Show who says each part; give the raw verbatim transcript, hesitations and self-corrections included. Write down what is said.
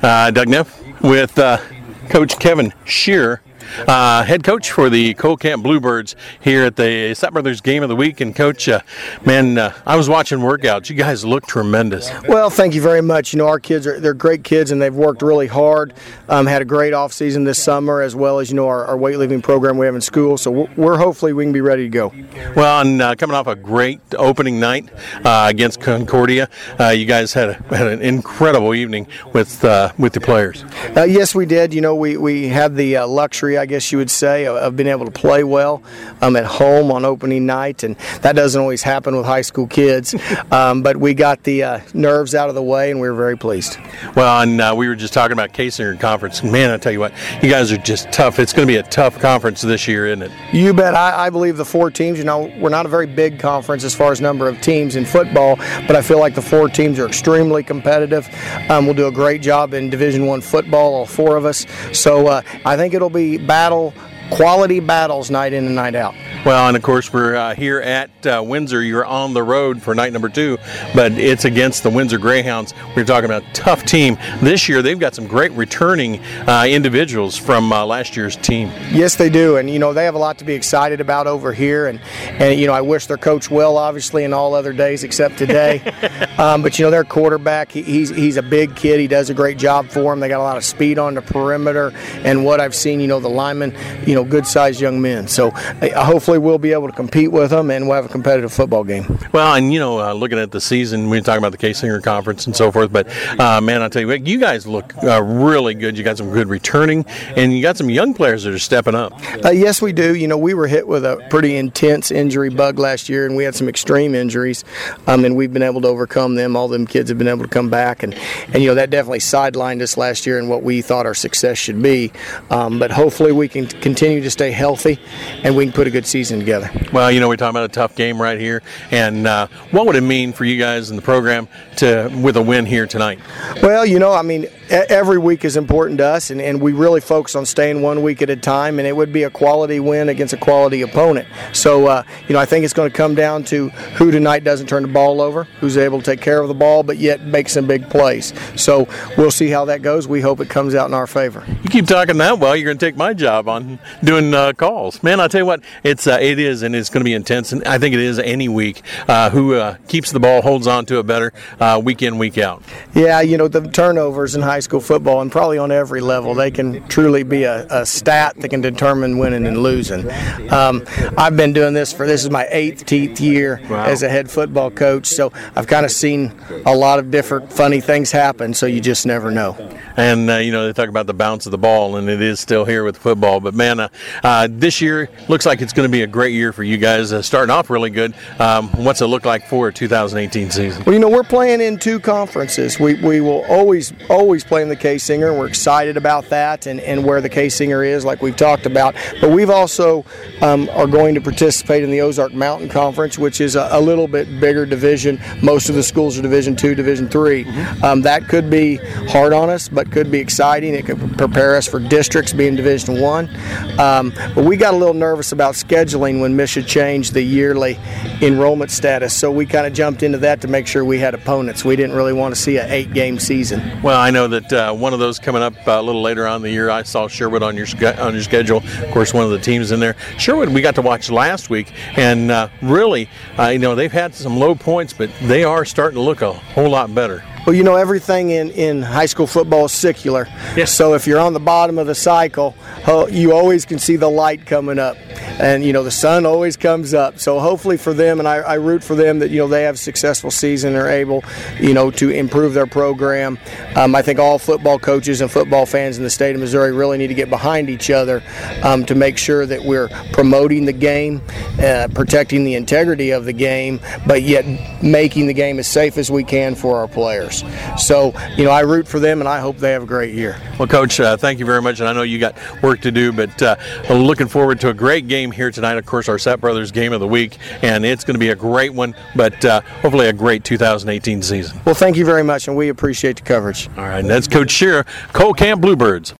Speaker 1: Uh, Doug Neff with uh, Coach Kevin Shearer, uh, head coach for the Cole Camp Bluebirds here at the Sapp Brothers Game of the Week. And Coach, uh, man, uh, I was watching workouts. You guys look tremendous.
Speaker 2: Well, thank you very much. You know, our kids are they're great kids, and they've worked really hard. Um, had a great off season this summer, as well as you know our, our weightlifting program we have in school. So we're, we're hopefully we can be ready to go.
Speaker 1: Well, and uh, coming off a great opening night uh, against Concordia, uh, you guys had a, had an incredible evening with uh, with the players.
Speaker 2: Uh, yes, we did. You know, we we had the uh, luxury, I guess you would say, of, of being able to play well um, at home on opening night, and that doesn't always happen with high school kids. Um, but we got the uh, nerves out of the way, and we were very pleased.
Speaker 1: Well, and uh, we were just talking about K-Singer Conference. Man, I tell you what, you guys are just tough. It's going to be a tough conference this year, isn't it?
Speaker 2: You bet. I, I believe the four teams, you know, we're not a very big conference as far as number of teams in football, but I feel like the four teams are extremely competitive. Um, we'll do a great job in Division One football, all four of us. So uh, I think it'll be battle, quality battles night in and night out.
Speaker 1: Well, and of course we're uh, here at uh, Windsor. You're on the road for night number two, but it's against the Windsor Greyhounds. We're talking about a tough team. This year they've got some great returning uh, individuals from uh, last year's team.
Speaker 2: Yes, they do, and you know they have a lot to be excited about over here. And, and you know I wish their coach well, obviously, in all other days except today. um, but you know their quarterback, he, he's he's a big kid. He does a great job for them. They got a lot of speed on the perimeter, and what I've seen, you know, the linemen, you know, good-sized young men. So uh, hopefully we'll be able to compete with them, and we'll have a competitive football game.
Speaker 1: Well, and you know, uh, looking at the season, we we're talking about the K-Singer Conference and so forth, but uh, man, I'll tell you what, you guys look uh, really good. You got some good returning, and you got some young players that are stepping up.
Speaker 2: Uh, yes, we do. You know, we were hit with a pretty intense injury bug last year, and we had some extreme injuries, um, and we've been able to overcome them. All them kids have been able to come back, and, and you know, that definitely sidelined us last year and what we thought our success should be. Um, but hopefully we can continue to stay healthy, and we can put a good season together.
Speaker 1: Well, you know, we're talking about a tough game right here, and uh, what would it mean for you guys in the program to with a win here tonight?
Speaker 2: Well, you know, I mean, every week is important to us, and, and we really focus on staying one week at a time, and it would be a quality win against a quality opponent. So, uh, you know, I think it's going to come down to who tonight doesn't turn the ball over, who's able to take care of the ball, but yet make some big plays. So we'll see how that goes. We hope it comes out in our favor.
Speaker 1: You keep talking that well, you're going to take my job on doing uh, calls. Man, I'll tell you what, it's uh, it is, and it's going to be intense, and I think it is any week. Uh, who uh, keeps the ball, holds on to it better uh, week in, week out.
Speaker 2: Yeah, you know, the turnovers in high school football, and probably on every level, they can truly be a, a stat that can determine winning and losing. Um, I've been doing this for, this is my eighteenth year wow. as a head football coach, so I've kind of seen a lot of different funny things happen, so you just never know.
Speaker 1: And, uh, you know, they talk about the bounce of the ball, and it is still here with football. But, man, uh, uh, this year looks like it's going to be a great year for you guys. Uh, starting off really good. Um, what's it look like for a two thousand eighteen season?
Speaker 2: Well, you know, we're playing in two conferences. We we will always, always play in the K-Singer, and we're excited about that and, and where the K-Singer is, like we've talked about. But we've also um, are going to participate in the Ozark Mountain Conference, which is a, a little bit bigger division. Most of the schools are Division Two, Division Three. Mm-hmm. Um, that could be hard on us, but could be exciting. It could prepare us for districts being Division One. Um, but we got a little nervous about scheduling when Misha changed the yearly enrollment status, so we kind of jumped into that to make sure we had opponents. We didn't really want to see an eight-game season.
Speaker 1: Well, I know that uh, one of those coming up uh, a little later on in the year. I saw Sherwood on your on your schedule. Of course, one of the teams in there. Sherwood, we got to watch last week, and uh, really, uh, you know, they've had some low points, but they are starting to look a whole lot better.
Speaker 2: Well, you know, everything in, in high school football is secular.
Speaker 1: Yes.
Speaker 2: So if you're on the bottom of the cycle, you always can see the light coming up. And, you know, the sun always comes up. So hopefully for them, and I, I root for them that, you know, they have a successful season. They're able, you know, to improve their program. Um, I think all football coaches and football fans in the state of Missouri really need to get behind each other um, to make sure that we're promoting the game, uh, protecting the integrity of the game, but yet making the game as safe as we can for our players. So, you know, I root for them, and I hope they have a great year.
Speaker 1: Well, Coach, uh, thank you very much, and I know you got work to do, but uh, we're looking forward to a great game here tonight. Of course, our Sapp Brothers Game of the Week, and it's going to be a great one, but uh, hopefully a great two thousand eighteen season.
Speaker 2: Well, thank you very much, and we appreciate the coverage.
Speaker 1: All right, and that's Coach Shearer, Cole Camp Bluebirds.